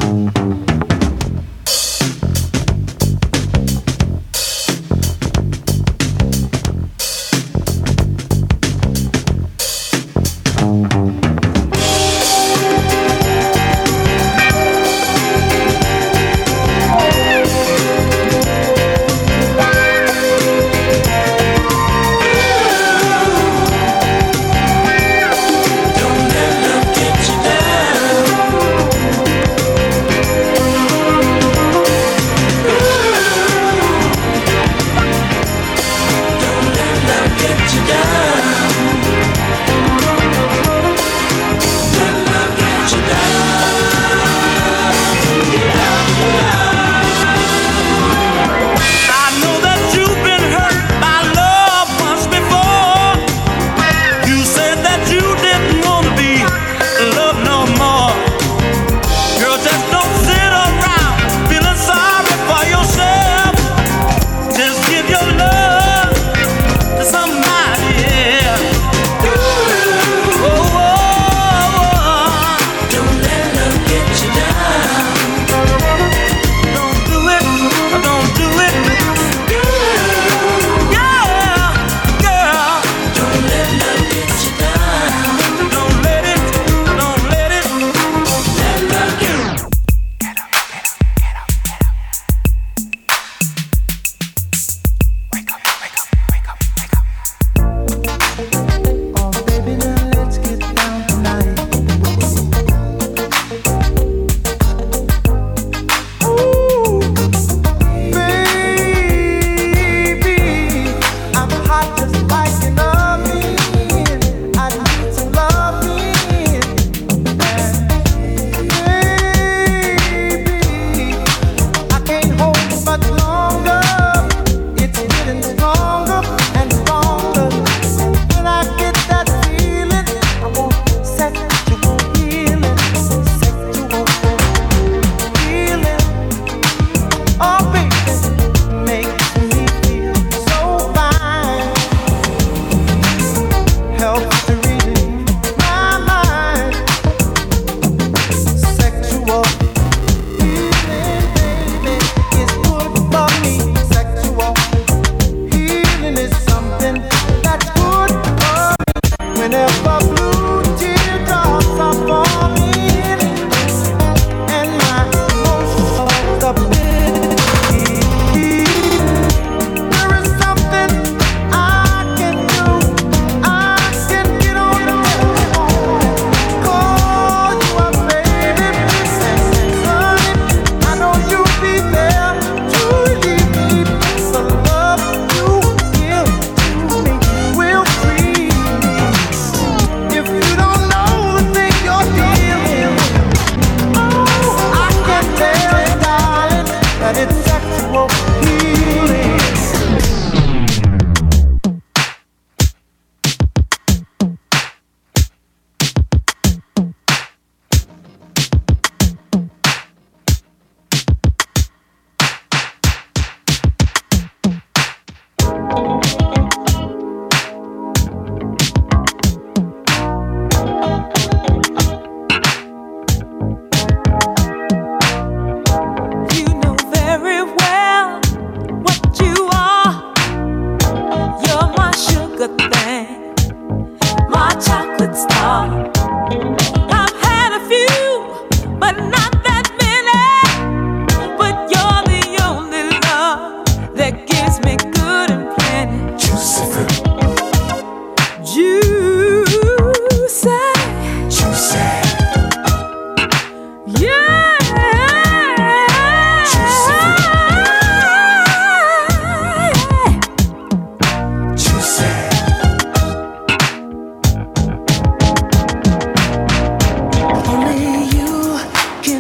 Only you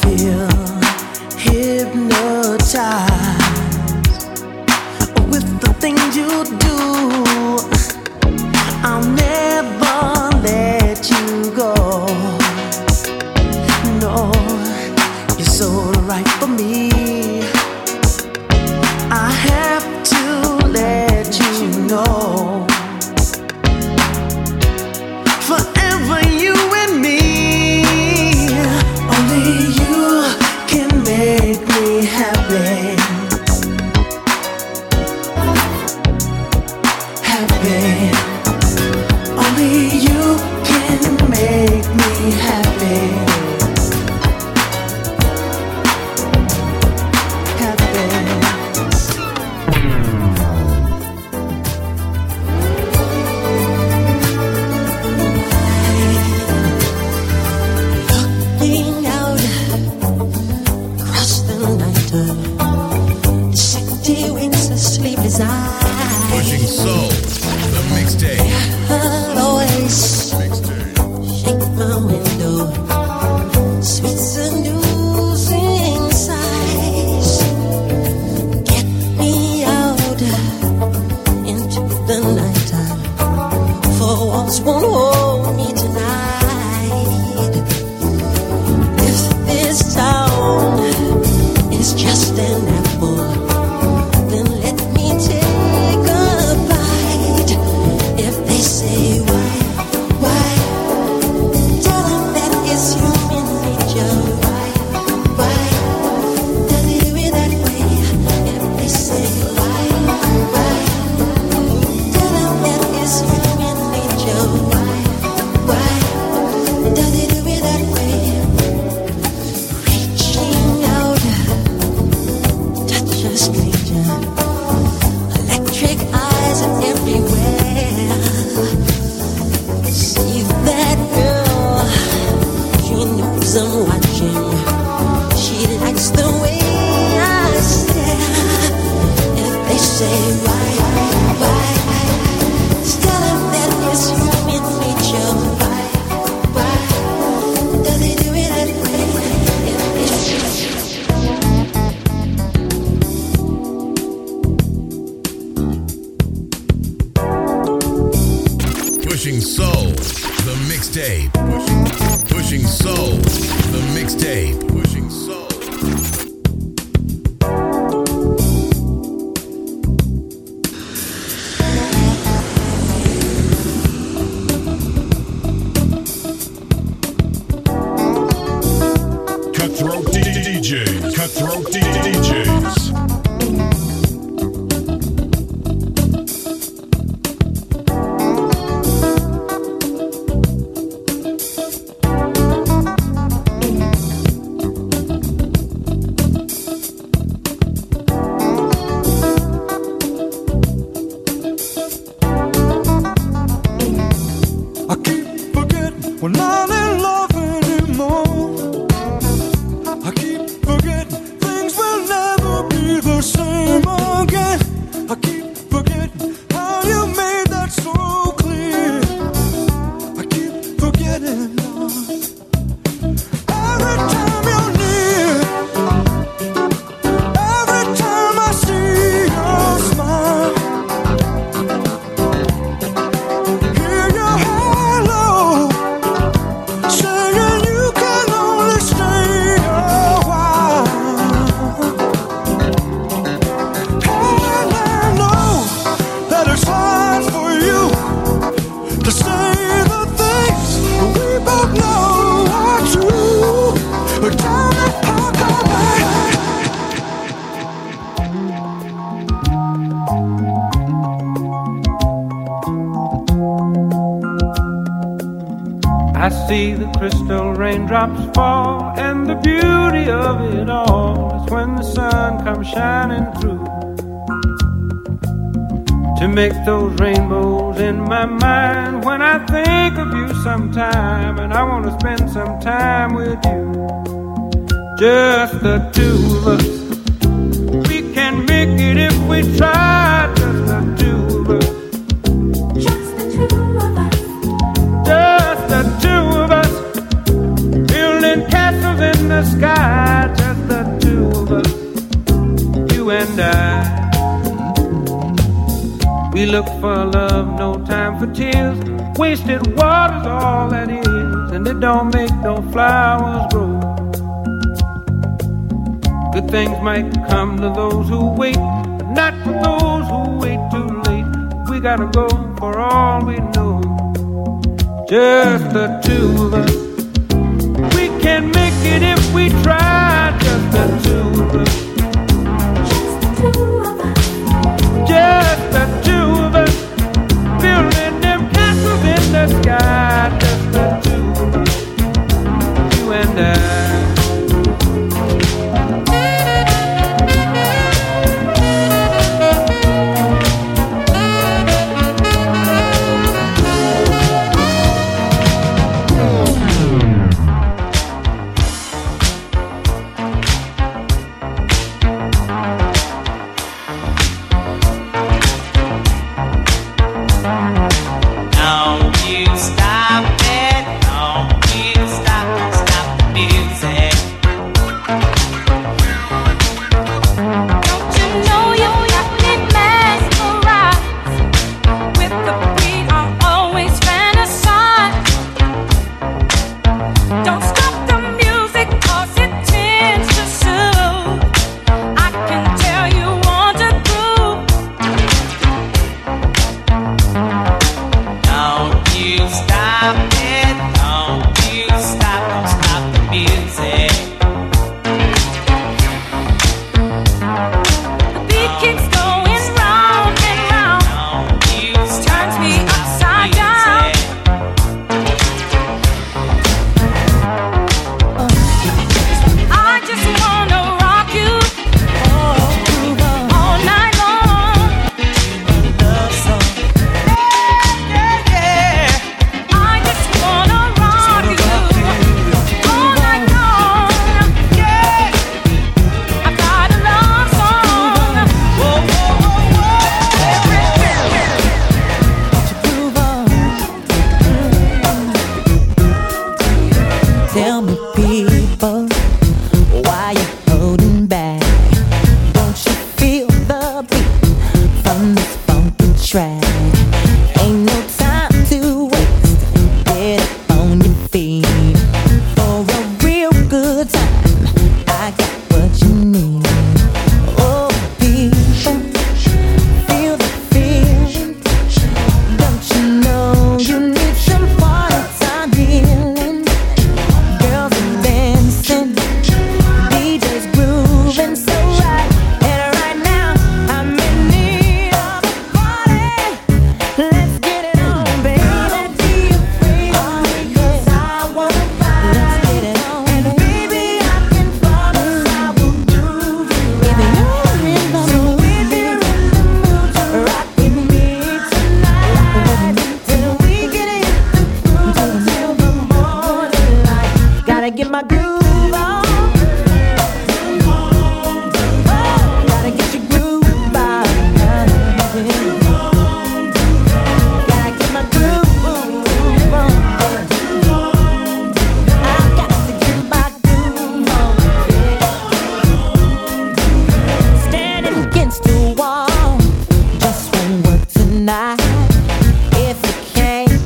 feel hypnotized with the things you do. I'll never let you go. No, you're so right for me. I have to let you know. Forever you and me. Only you can make me happy. Happy. Only you can make me happy. Pushing Soul, the mixtape. I'll always shake my window. Sweet seducing sighs. Get me out into the nighttime. For walls won't hold me tonight. If this town is just an apple, then let me take a bite. If they say why, tell them that it's human nature. Why, does it do it that way? If they say why, tell them that it's human nature. Why, does it do it that way? Reaching out, touch a stranger. Electric eyes are everywhere. See that girl, she knows I'm watching. She likes the way I stare. If they say why, tell them that it's human nature. Why, does it do it that way? If they say Pushing Soul, the mixtape. Pushing Soul, the mixtape. Pushing Soul. Cutthroat DJs. Cutthroat DJs. I keep forgetting we're not in love anymore. I keep forgetting things will never be the same again. I keep forgetting how you made that so clear. I keep forgetting, Lord. Every time you're near, every time I see your smile, hear your hello saying you can only stay a while. And I know that it's hard for you to say the things we both know are true. But tell me how come I see the crystal raindrops fall, and the beauty of it all is when the sun comes shining through to make those rainbows in my mind. When I think of you sometime, and I want to spend some time with you, just the two of us. We can make it if we try, just the two of us. Just the two of us. Just the two of us, building castles in the sky. look for love, no time for tears. Wasted water's all that is, and it don't make no flowers grow. Good things might come to those who wait, but not for those who wait too late. We gotta go for all we know. Just the two of us. We can make it if we try. Just the two of us. Just the two of us. Building them castles in the sky. Just the two of us. You and I.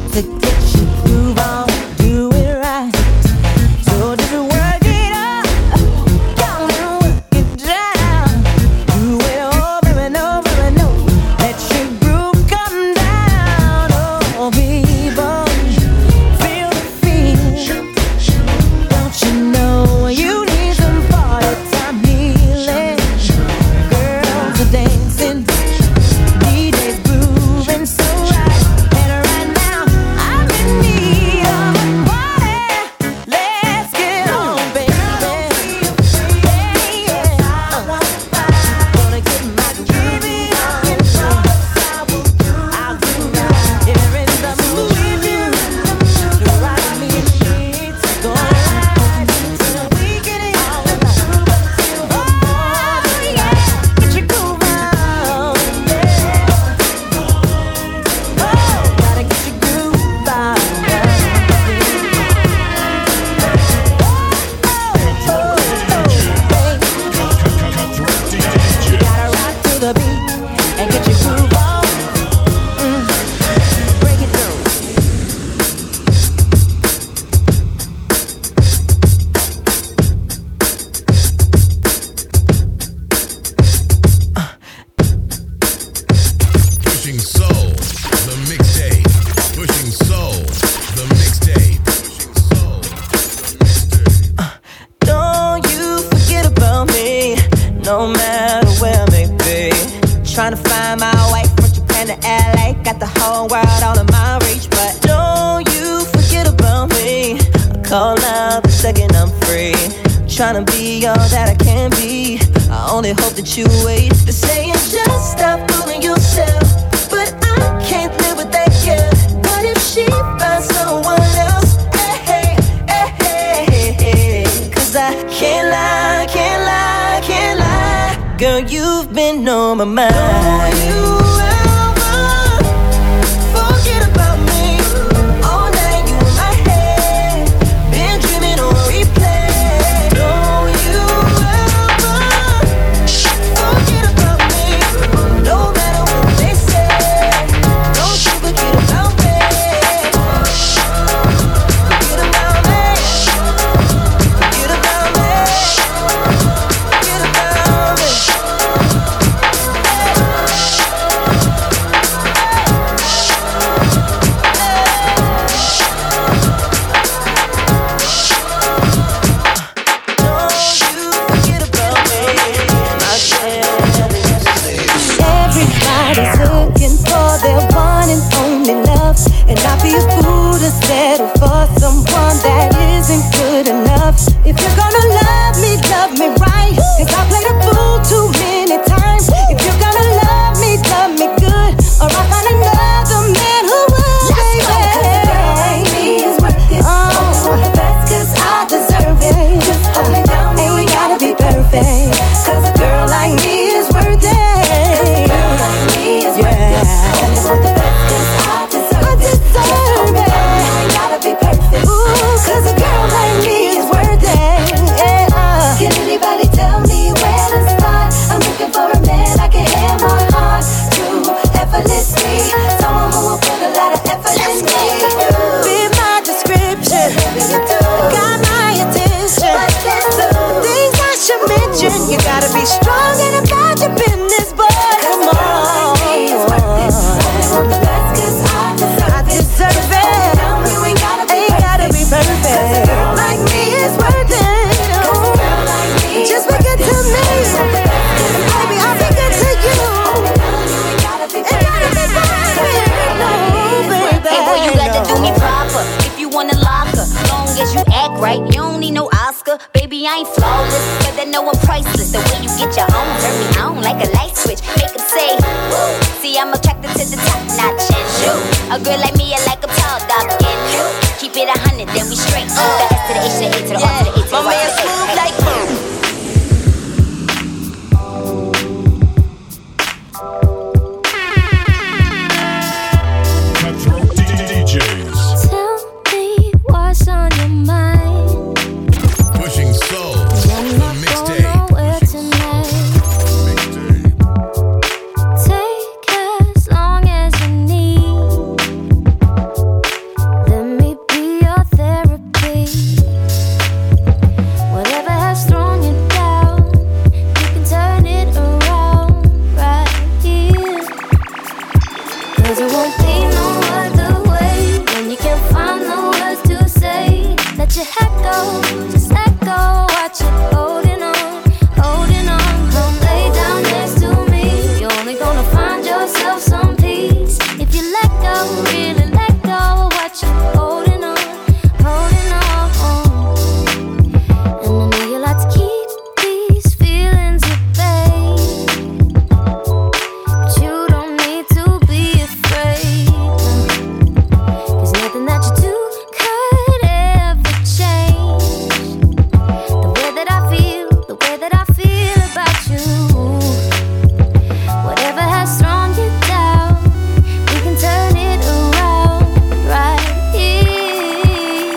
To get you groove on, do it right. So just work it up. trying to be all that I can be. I only hope that you wait. They're saying just stop fooling yourself, but I can't live with that girl. What if she finds someone else? Hey, hey, hey, hey. Cause I can't lie, can't lie, can't lie. Girl, you've been on my mind. Don't you ever forget about me. All night you in my head, been dreaming on replay. Don't you ever forget about me. No matter what they say, don't you forget about me. Forget about me. Forget about me. Forget about me. Everybody's looking for their one and only love, and I'd be a fool to settle for someone that isn't good enough. If you're gonna love me right, cause I played a fool too many times. If you're gonna love me good, or I'll find another man who will, baby. Cause a girl like me is worth it. Only want the best cause I deserve it. Just hold me down, ain't gotta be perfect. Cause a girl like me is worth it. Cause a girl like me is worth it. Yeah. Can anybody tell me where to start? I'm looking for a man I can hand my heart to effortlessly. Someone who will put a lot of effort in me. Be my description. Got my attention. Things I should mention. You gotta be strong and about your business, boy. Come on. I deserve it. Perfect. Like me is worth it. Just be good to me, baby. I'll be good to you. It gotta be perfect. Hey boy, you gotta do me proper. If you wanna lock her, long as you act right, you don't need no Oscar. Baby, I ain't flawless, but I know I'm priceless. The way you get your own, turn me on like a light switch. Make her say, woo. See, I'm attracted to the top notch and you. A girl like me, I like a tall, dark, and you. Keep it 100, then we straight. The S to the H to the A to the R to the A to the Y. My man smooth like boom. Cutthroat DJs. Tell me what's on your mind. Pushing Soul, the mixtape. Take as long as you need. Let me be your therapy. Whatever has thrown you down, you can turn it around right here. Cause it won't be no other way when you can't find the words to say. Let your head go, just let go. Watch it holding on, holding on. Come lay down next to me. You're only gonna find yourself some peace if you let go, really let go. Watch it holding on, holding on. And I know you like to keep these feelings at bay, but you don't need to be afraid. Cause nothing that you do could ever change the way that I feel, the way that I feel about you. Whatever has thrown you down, we can turn it around right here.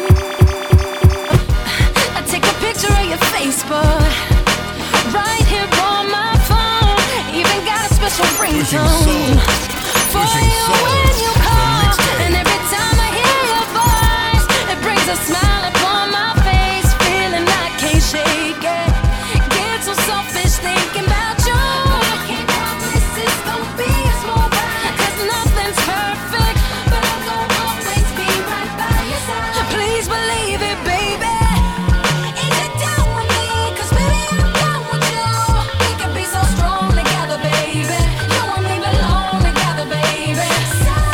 I take a picture of your Facebook right here on my phone. Even got a special Pushing Soul, ringtone for Pushing you Soul, when you the call. mixtape. And every time I hear your voice, it brings a smile upon my face. Feeling I can't shake it. Get so selfish thinking about you. I can't promise it's gonna be a smooth ride, cause nothing's perfect, but I'm gonna always be right by your side. Please believe it, baby. Is you down with me? Cause baby, I'm down with you. We can be so strong together, baby. You and me belong together, baby. So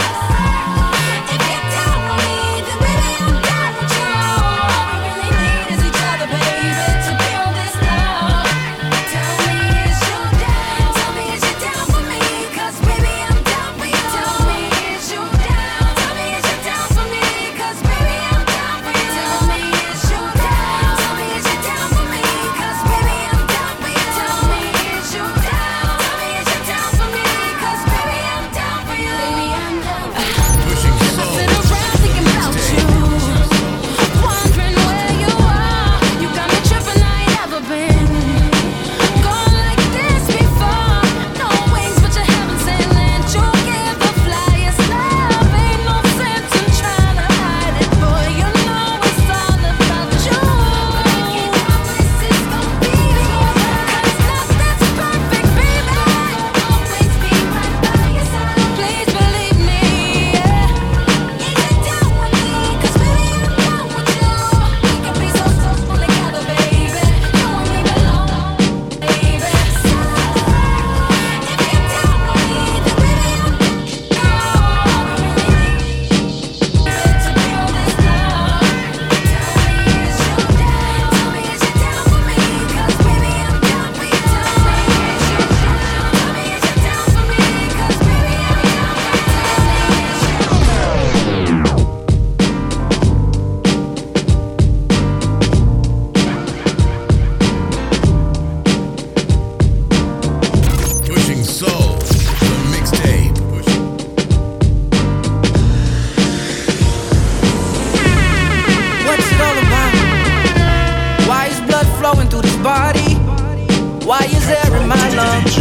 flowing through this body? Why is there in my lungs?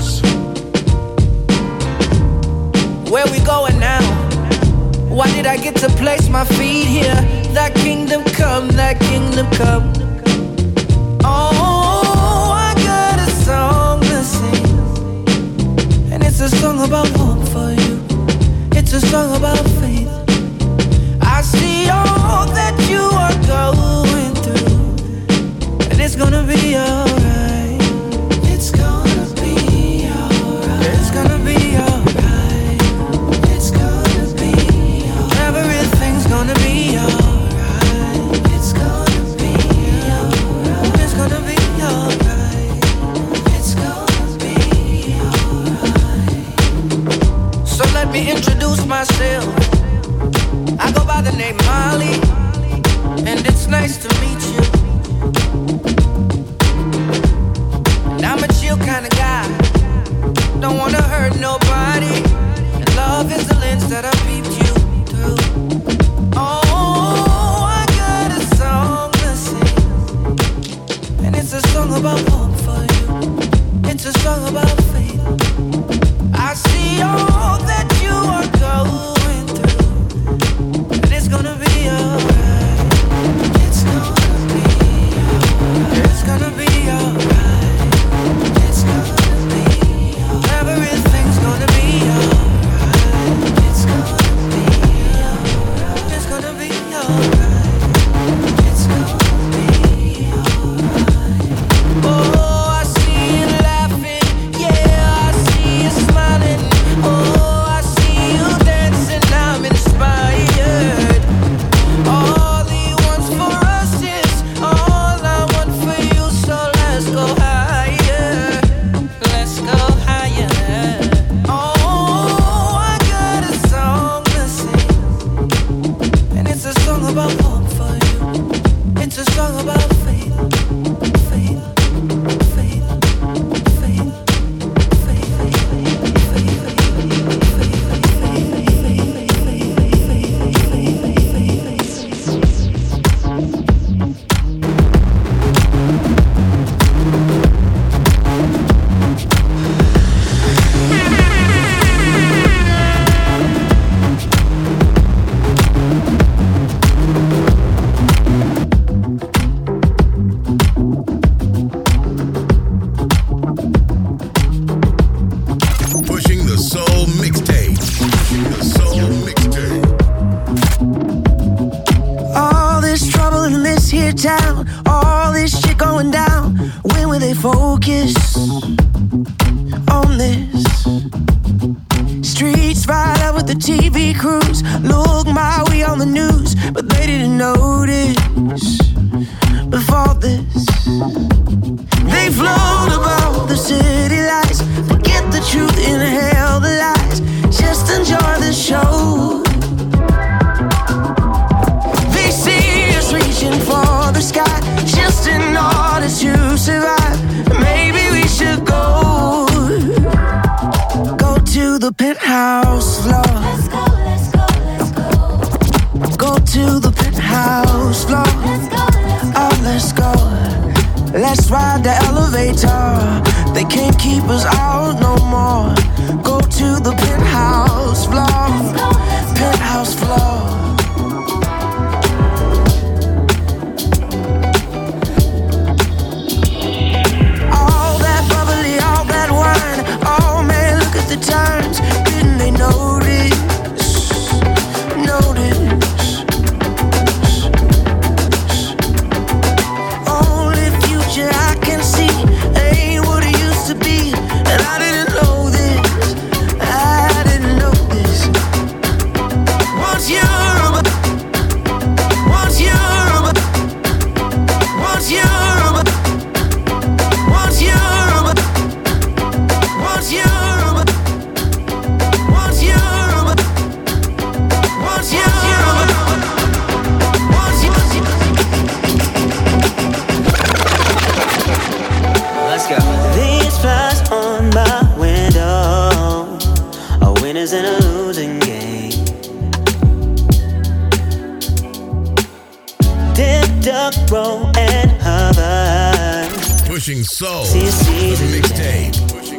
Where we going now? Why did I get to place my feet here? That kingdom come, that kingdom come. Oh, I got a song to sing, and it's a song about hope for you. It's a song about faith. I see all that you are going through, and it's gonna be alright. It's gonna be alright. It's gonna be alright. It's gonna be alright. Everything's gonna be alright. It's gonna be alright. It's gonna be alright. It's gonna be alright. So let me introduce myself. I go by the name Molly, and it's nice to meet you. And I'm a chill kind of guy, don't wanna hurt nobody, and love is the lens that I peeped you through. Oh, I got a song to sing, and it's a song about hope for you. It's a song about faith. I see all that you are going through, and it's gonna be alright. It's gonna be alright. It's gonna be alright. It's gonna be alright. Everything's gonna be alright. It's gonna be alright. It's gonna be alright. It's gonna be alright. Oh, I see you laughing. Yeah, I see you smiling. Oh, I see you dancing. I'm inspired. All he wants for us is all I want for you. So let's go higher. Let's go higher. Oh, I got a song to sing, and it's a song about hope for you. It's a song about faith. Faith. Faith. Faith. Pushing the Soul Mixtape. Pushing the Soul Mixtape. All this trouble in this here town, all this shit going down. When will they focus on this? Streets right up with the TV crews. Look my way on the news, but they didn't notice before this. They float about the city lights, forget the truth, inhale the lies. Just enjoy the show. They see us reaching for the sky, just in order to survive. Maybe we should go to the penthouse floor. Let's go, let's go, let's go. Go to the penthouse floor. Let's go, let's go. Oh, let's go. Let's ride the elevator. They can't keep us out no more. Go to the penthouse floor. Penthouse floor. All that bubbly, all that wine. Oh man, look at the times. Didn't they notice? Notice. Only future I can see ain't what it used to be, and I didn't know this. I didn't know this. Once you're Pushing Soul, the mixtape.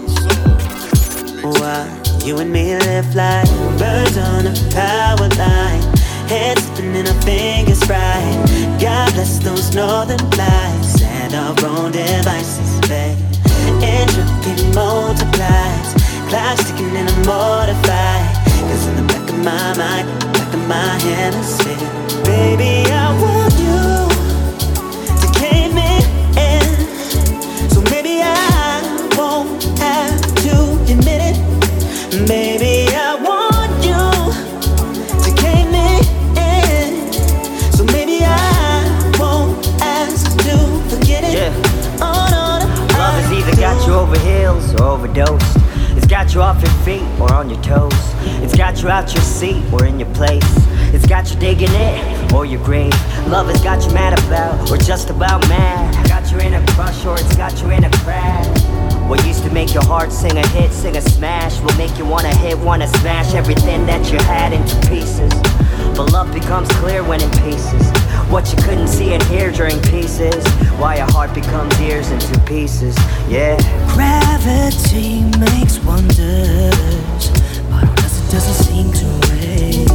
You and me live like birds on a power line, heads spinning, our fingers fried. God bless those northern lights and our own devices, babe. Entropy multiplies, clocks ticking and I'm mortified. Cause in the back of my mind, back of my hemisphere, baby, I want you to cave me in. So maybe I won't have to admit it. Baby, I want you to cave me in. So maybe I won't ask to forget it. Yeah. Oh, no, love has either got you over heels or overdosed. It's got you off your feet or on your toes. It's got you out your seat or in your place. It's got you digging it or your grave. Love has got you mad about or just about mad. Got you in a crush or it's got you in a crash. What used to make your heart sing a hit, sing a smash, will make you wanna hit, wanna smash everything that you had into pieces. But love becomes clear when in pieces. What you couldn't see and hear during pieces. Why a heart becomes ears in two pieces. Yeah. Gravity makes wonders, but on us it doesn't seem to rain.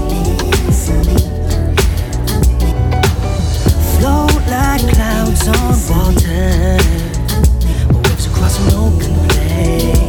Float like clouds on water, waves across an open plain.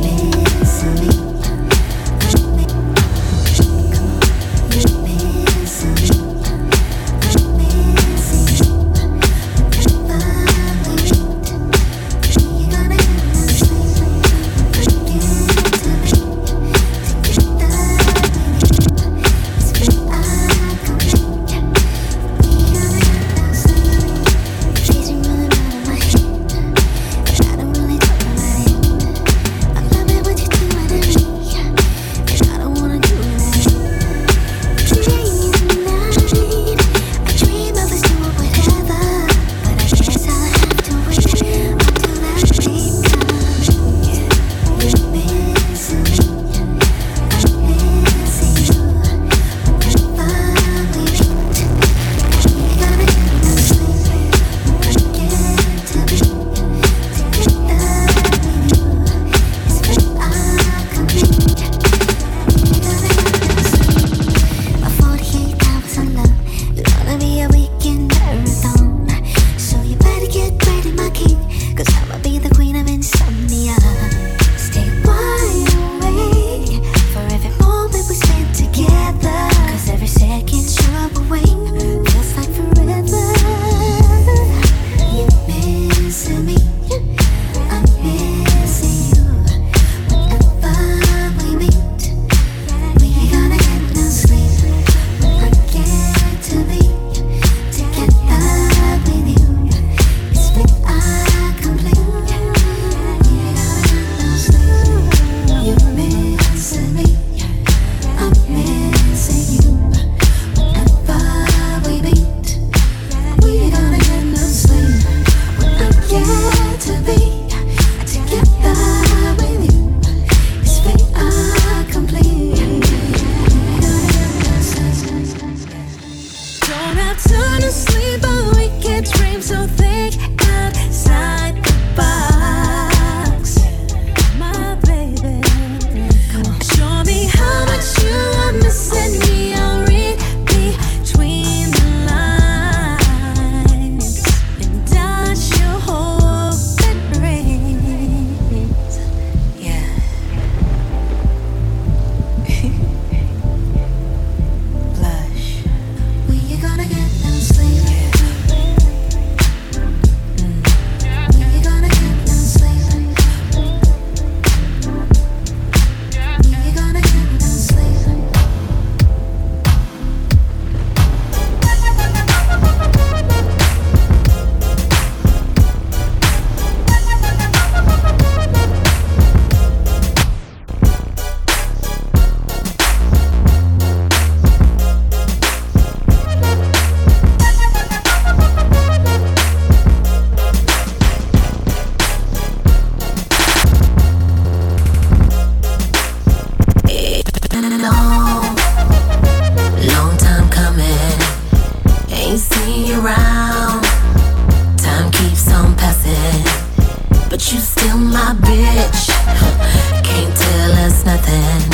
my bitch. Can't tell us nothing,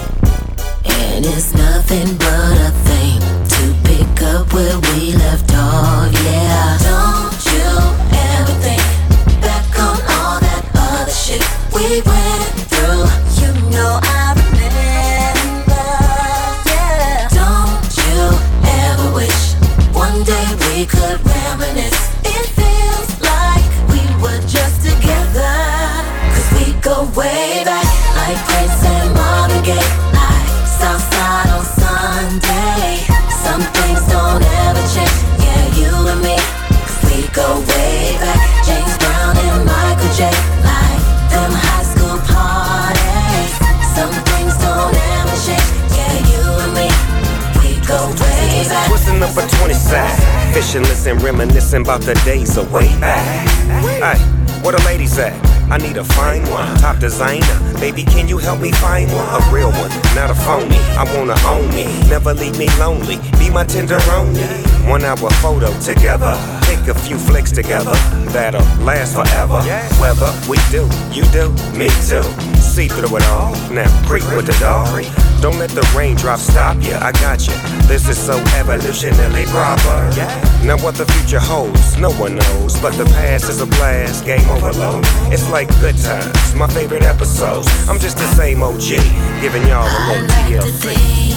and it's nothing but a thing to pick up where we left off. Yeah. Don't you ever think back on all that other shit we went through. You know I remember. Yeah. Don't you ever wish one day we could reminisce? It feels like we were just together, 'cause we go way back, like Prince and Marvin Gaye, like Southside on Sunday. Some things don't ever change, yeah, you and me, 'cause we go way back. James Brown and Michael J, like them high school parties. Some things don't ever change, yeah, you and me, we go way back. What's the number 20 side? Fishing, listen, reminiscing about the days of way back. Hey, where the ladies at? I need a fine one, top designer. Baby, can you help me find one? A real one, not a phony. I wanna own me, never leave me lonely. Be my tenderoni. 1 hour photo together, take a few flicks together. That'll last forever. Whether we do, you do, me too. See through it all. Now creep with the dog. Don't let the raindrops stop you. I got you. This is so evolutionarily proper. Now what the future holds, no one knows. But the past is a blast, game overload. It's like good times, my favorite episodes. I'm just the same OG, giving y'all a little TLC.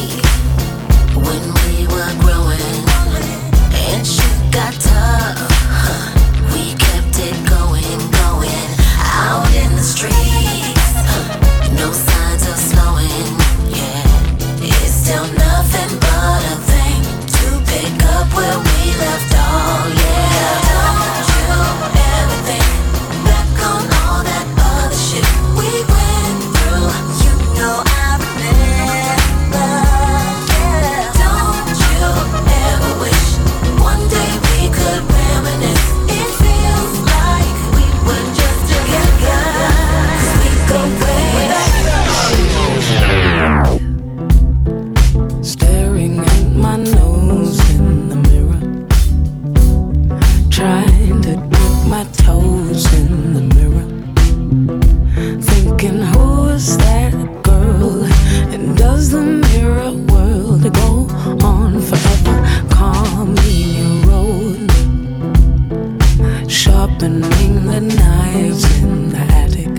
When we were growing and shit got tough, we kept it going, out in the streets. No signs of slowing, yeah. It's still nothing but a thing to pick up where we left off, yeah. Don't you ever think back on all that other shit we went through. You know I remember, yeah. Don't you ever wish one day we could reminisce? It feels like we were just together, 'cause we go way back. Staring at my nose in the mirror, trying to dip my toes in the mirror, thinking who is that girl, and does the mirror world go on forever? Call me a road, sharpening the knives in the attic,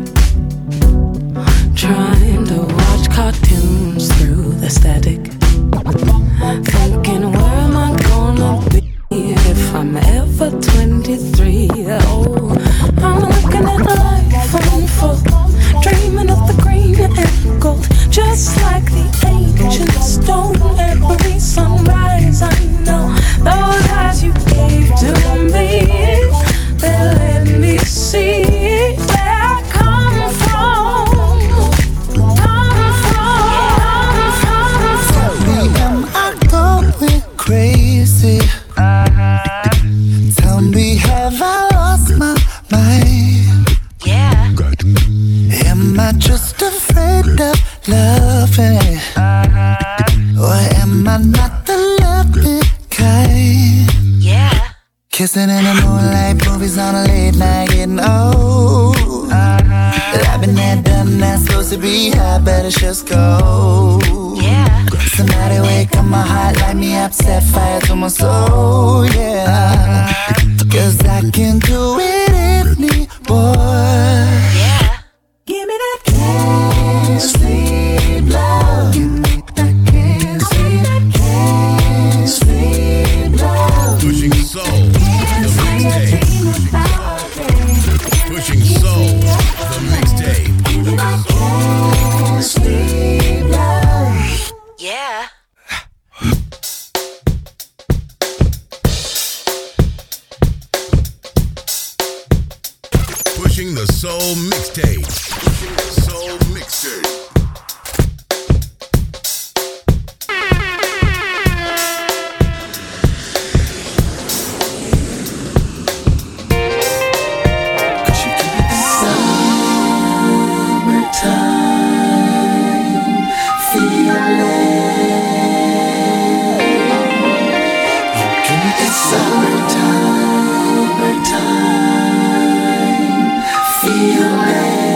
trying to watch cartoons through the static, thinking where am I gonna be if I'm ever 23? Oh, I'm looking at life unfold, dreaming of the green and gold, just like the ancient stone. Every sunrise I know those eyes you gave to me, they let me see where I come from. Am I going crazy? Tell me, have I lost my mind? Yeah. Am I just afraid of loving? Or am I not the loving kind? Yeah. Kissing in the moonlight, movies on a late night, getting old. I've been there, done that, supposed to be high, better just go. Yeah. Somebody wake up my heart, light me up, set fire to my soul, yeah. 'Cause I can't do it anymore. Yeah. Give me that can't sleep love. Give me that can't sleep, can't sleep love. Pushing soul, the mixtape. Pushing soul, the mixtape. Can't sleep love. Yeah. Pushing the soul mixtape. Soul mixtape. Summertime, feeling.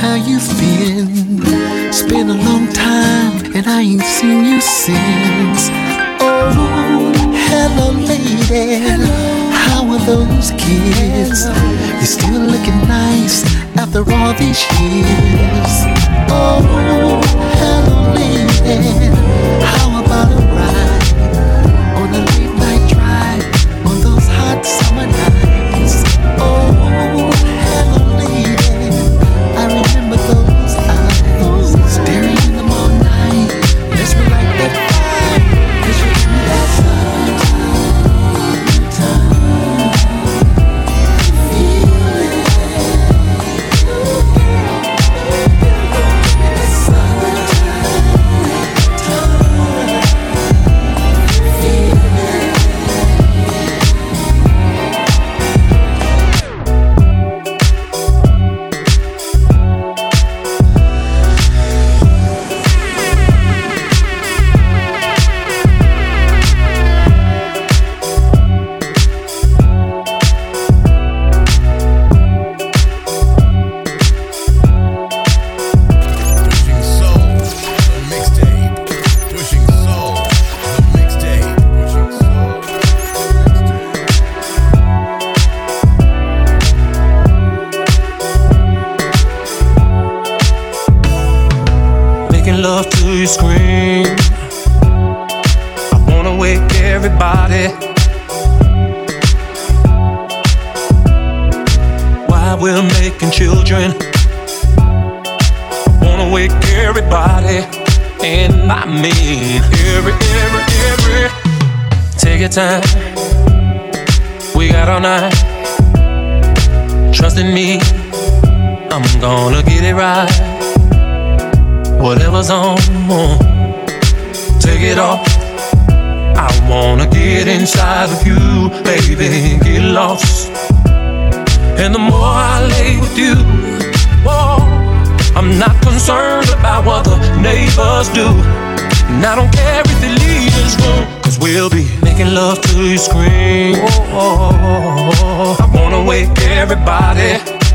how you been? It's been a long time and I ain't seen you since. Oh, hello lady, how are those kids? You're still looking nice after all these years. Oh, hello lady, how about a ride on a late night drive on those hot summer nights? Oh, hello lady, I remember those eyes staring in them all night. Let's be like that fire, 'cause you give me that love to you scream. I wanna wake everybody. While we're making children, I wanna wake everybody. And I mean every. Take your time, we got all night. Trust in me, I'm gonna get it right. Whatever's on, take it off. I wanna get inside of you, baby, get lost. And the more I lay with you, oh, I'm not concerned about what the neighbors do. And I don't care if they leave this room, 'cause we'll be making love till you scream. Oh, I wanna wake everybody,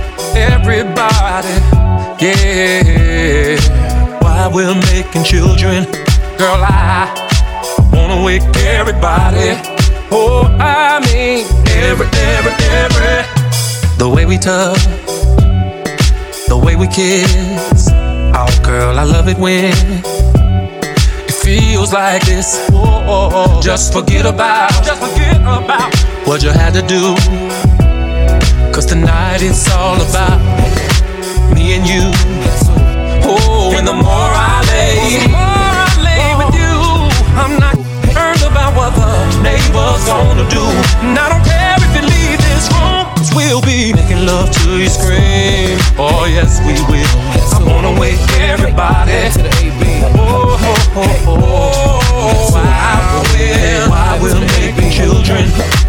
yeah. While we're making children, girl, I wanna wake everybody. Oh, I mean every. The way we touch, the way we kiss. Oh, girl, I love it when it feels like this. Oh, just forget about what you had to do. 'Cause tonight it's all about me and you. Oh, and the more I lay with you, I'm not concerned about what the neighbors gonna do. And I don't care if you leave this room, 'cause we'll be making love till you scream. Oh yes, we will. I wanna wake everybody to the AB. While we're making children.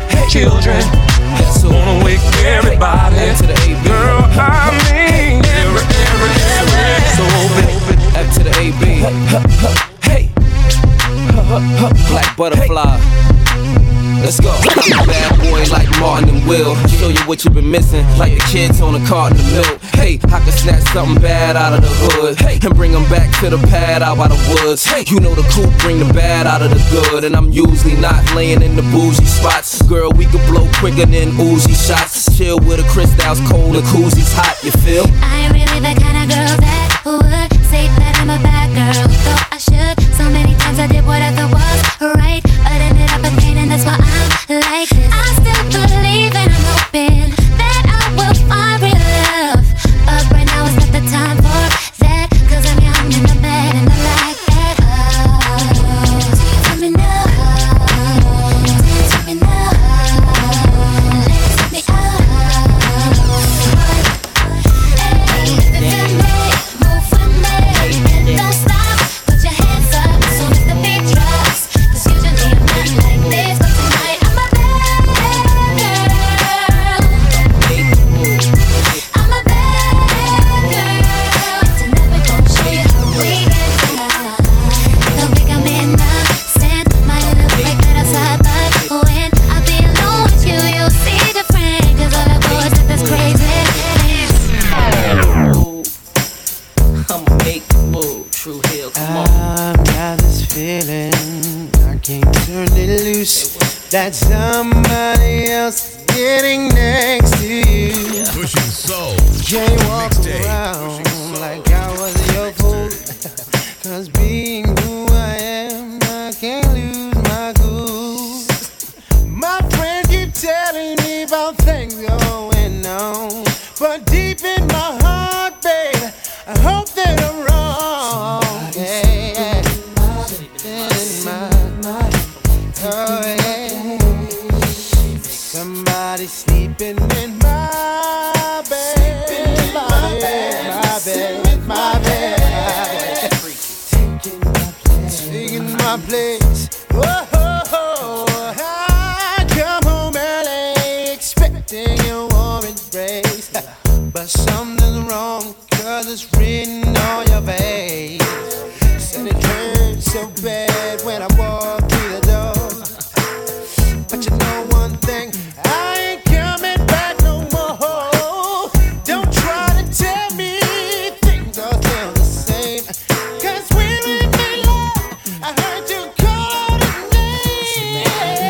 Wanna wake everybody to the AB. Girl, I mean every. So open F to the AB. Hey, Black Butterfly. Let's go. I'm a bad boy like Martin and Will. Show you what you've been missing, like the kids on a carton of milk. Hey, I can snatch something bad out of the hood and bring them back to the pad out by the woods. You know the coupe bring the bad out of the good, and I'm usually not laying in the bougie spots. Girl, we could blow quicker than Uzi shots. Chill with a Cristal's cold and koozies hot, you feel? I ain't really the kind of girl that would say that I'm a bad girl, though I should. So many times I did what I thought was right, but ended up a pain, and that's why I'm like this. I still believe and I'm hoping that I will find real love, but right now it's not the time for that, 'cause I'm young and I'm bad and I like that. Tell me now, tell me now, let me out. Hey, move with me, don't stop, put your hands can't turn it loose. That somebody else is getting next to you. Pushing soul. Can't walk around like I was your fool. Cause being who I am, I can't lose my cool. My friends keep telling me about things going on, but deep in my heart, babe, I hope that I'm wrong. Yeah. Oh, yeah. Somebody sleeping in my bed, my bed. Taking my place. Whoa, I come home early, expecting a warm embrace, but something's wrong, 'cause it's written on your face. Said it hurts so bad when I walk through the door. But you know one thing, I ain't coming back no more. Don't try to tell me things are still the same, 'cause we're in love. I heard you call the name.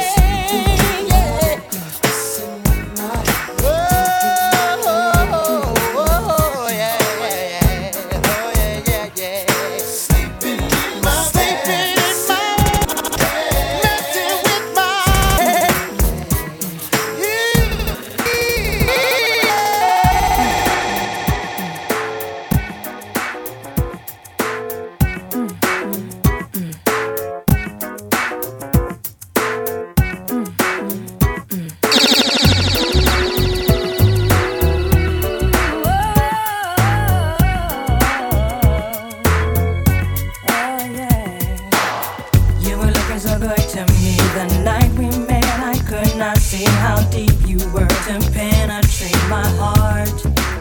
You were looking so good to me the night we met. I could not see how deep you were to penetrate my heart.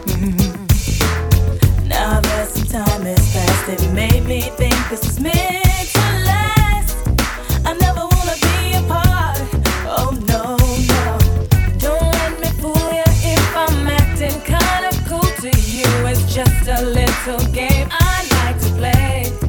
Now that some time has passed, it made me think this is meant to last. I never wanna be apart. Oh no, no. Don't let me fool you if I'm acting kinda cool to you. It's just a little game I like to play.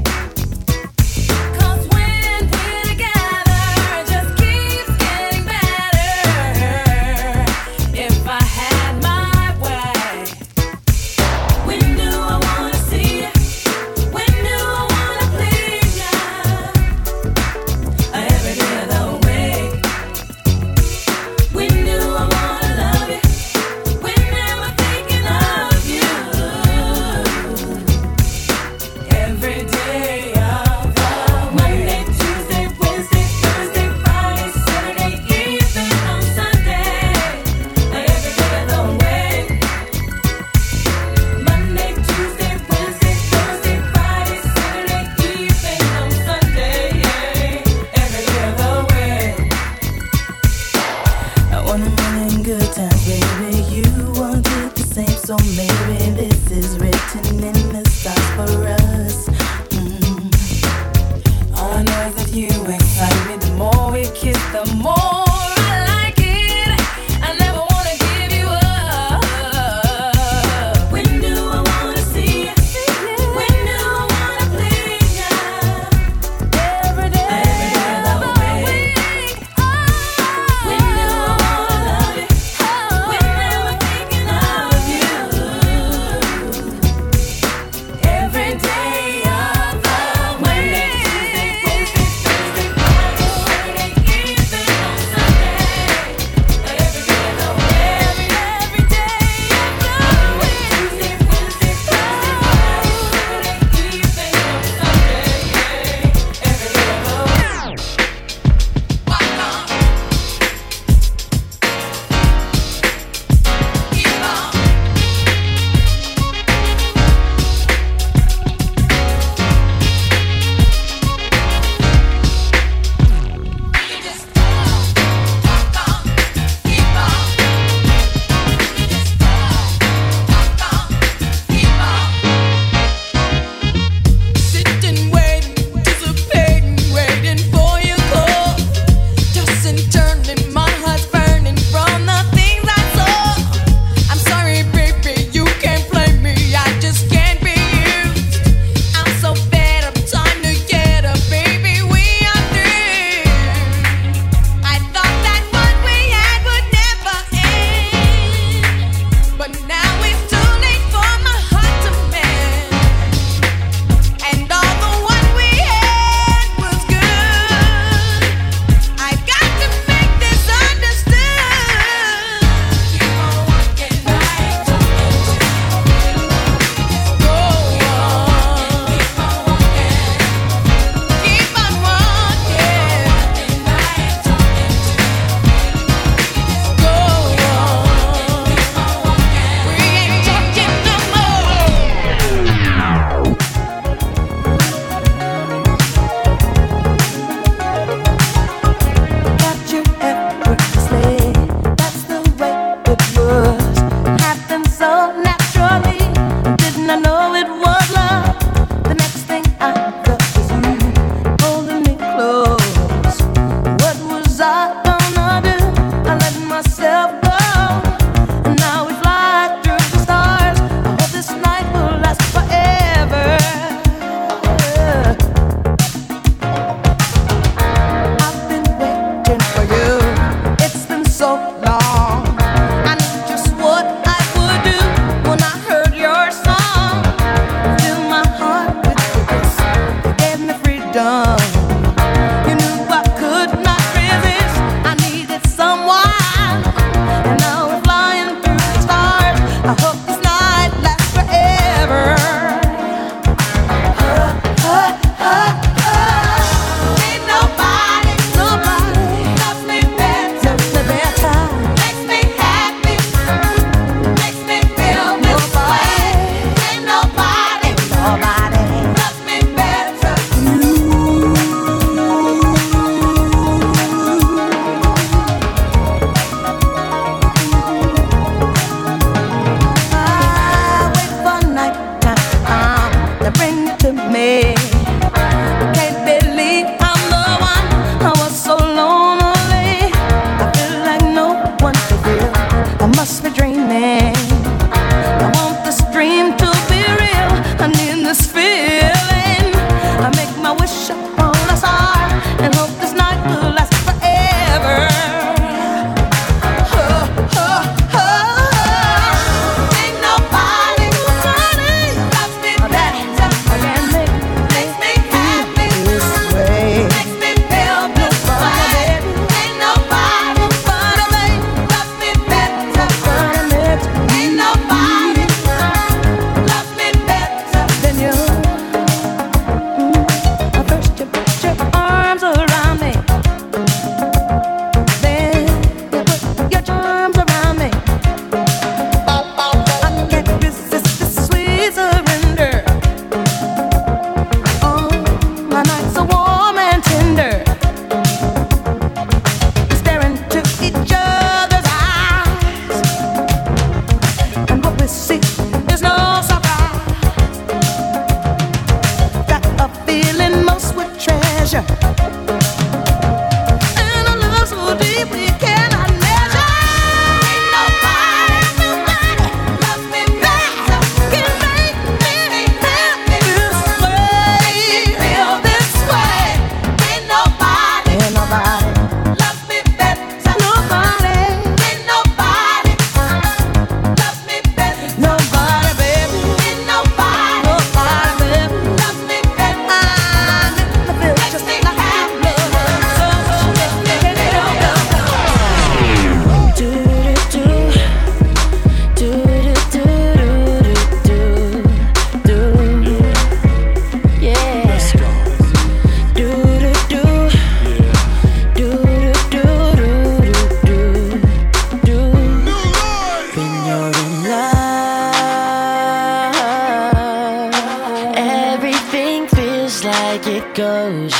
So maybe this is written in the stars for us. All I know is that you excite me. The more we kiss, the more I like it. I never wanna give you up. When do I wanna see you? When do I wanna please you? Every day of the week. When do I wanna love you? Whenever thinking of you. Every day of the week. Monday, Tuesday, Wednesday, Thursday, Friday, Saturday, even on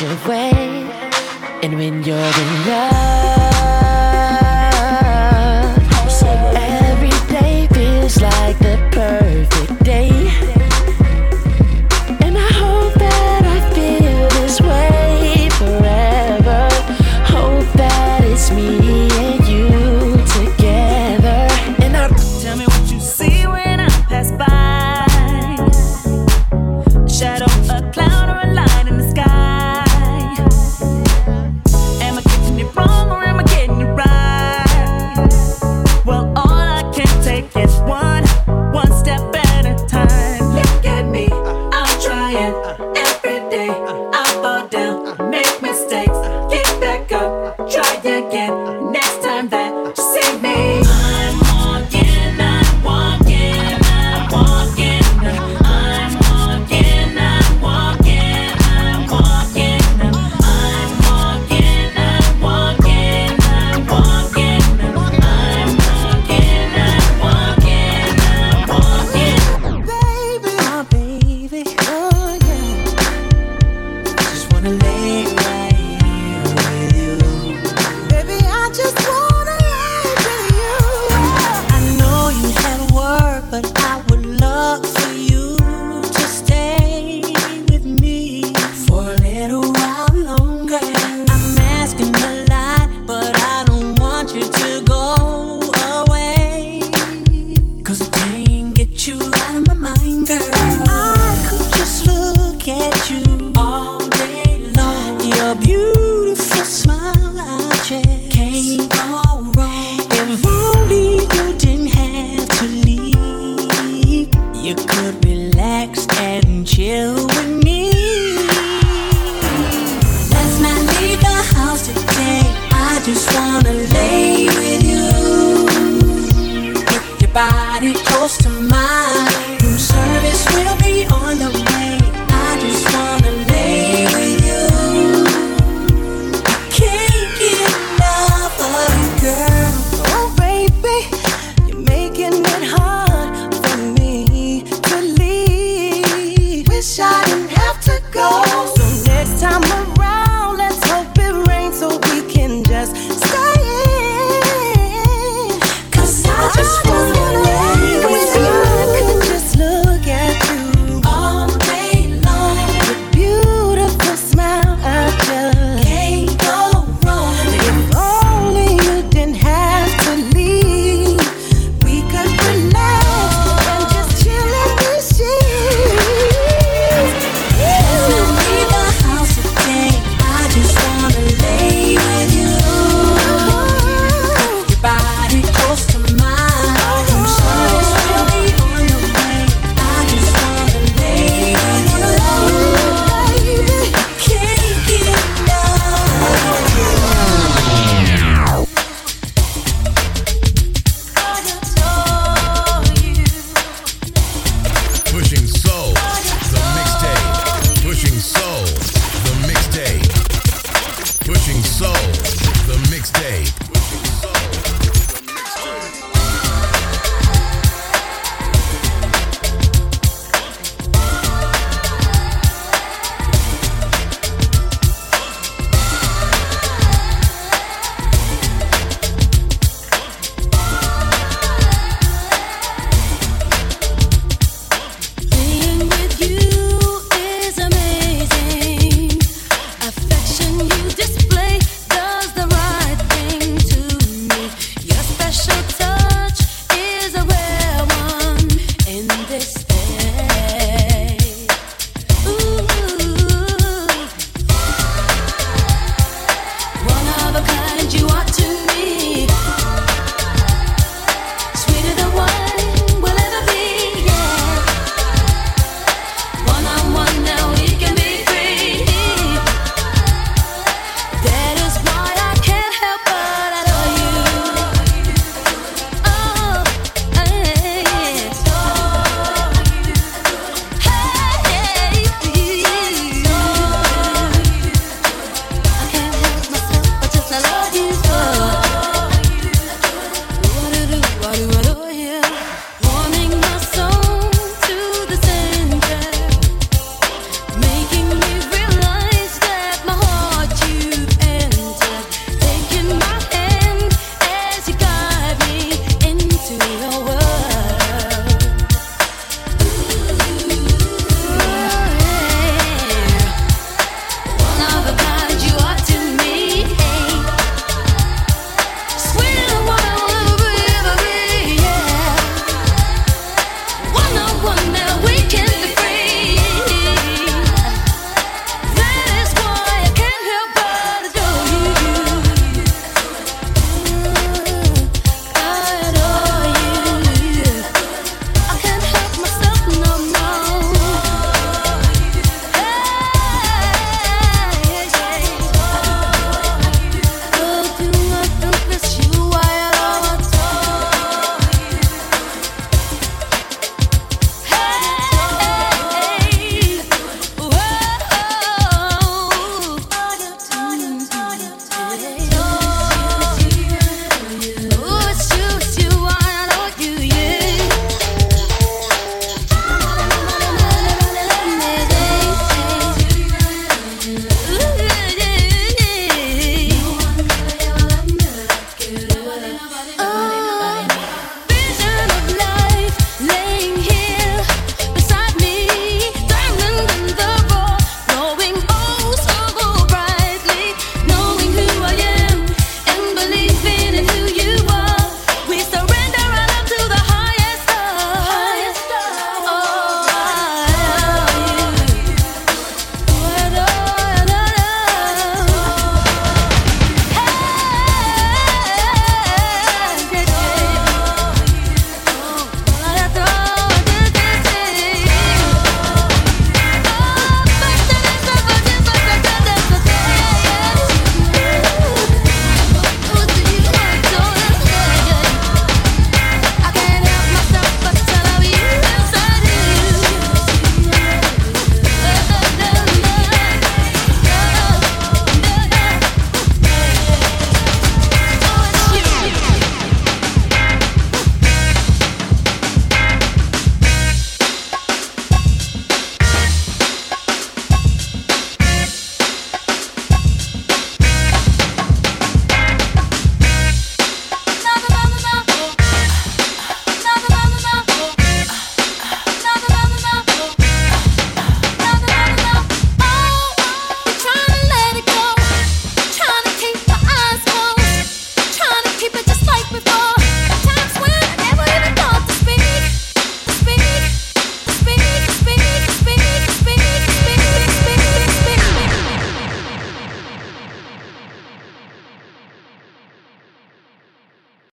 your way. And when you're in love, every day feels like the perfect day. And I hope that I feel this way forever. Hope that it's me and you together. And I tell me what you see when I pass by. A shadow, a cloud, or a light in the sky. Am I getting it wrong or am I getting it right? Well, all I can take is one step at a time. Look at me, I'm trying every day. I fall down, make mistakes, get back up, try again. Next time that you see me, I'm walking, I'm walking, I'm walking. I'm walking, I'm walking, I'm walking. I'm walking, I'm walking, I'm walking. I'm walking, I'm walking, I'm walking. Baby, oh baby, oh yeah. Just wanna lay right here with you. Baby, I just wanna lay with you. I know you had work, but I would love for you to stay with me for a little while longer. I'm asking a lot, but I don't want you to go away. 'Cause I can't get you out of my mind, girl. I could just look at you all day long. Your beautiful smile, I just can't go wrong. If only you didn't have to leave, you could relax and chill with me. Let's not leave the house today. I just wanna lay with you. Get your body close to mine. Room service will be on the way. I just wanna lay with you. I can't get enough of you, girl. Oh baby, you're making it hard for me to leave. Wish I didn't have to go. So next time around, let's hope it rains so we can just stay in. 'Cause I just wanna lay with you. I could just look at you all day long. Your beautiful smile, I just can't go wrong. If only you didn't have to leave, we could relax and just chill in the sheets. Let's not leave the house today. I just wanna lay with you. Your body close to mine. Room service will be on the way. I just wanna lay with you. Baby, I can't get enough. Pushing Soul, the mixtape. Pushing Soul, the mixtape. Pushing Soul, the mixtape.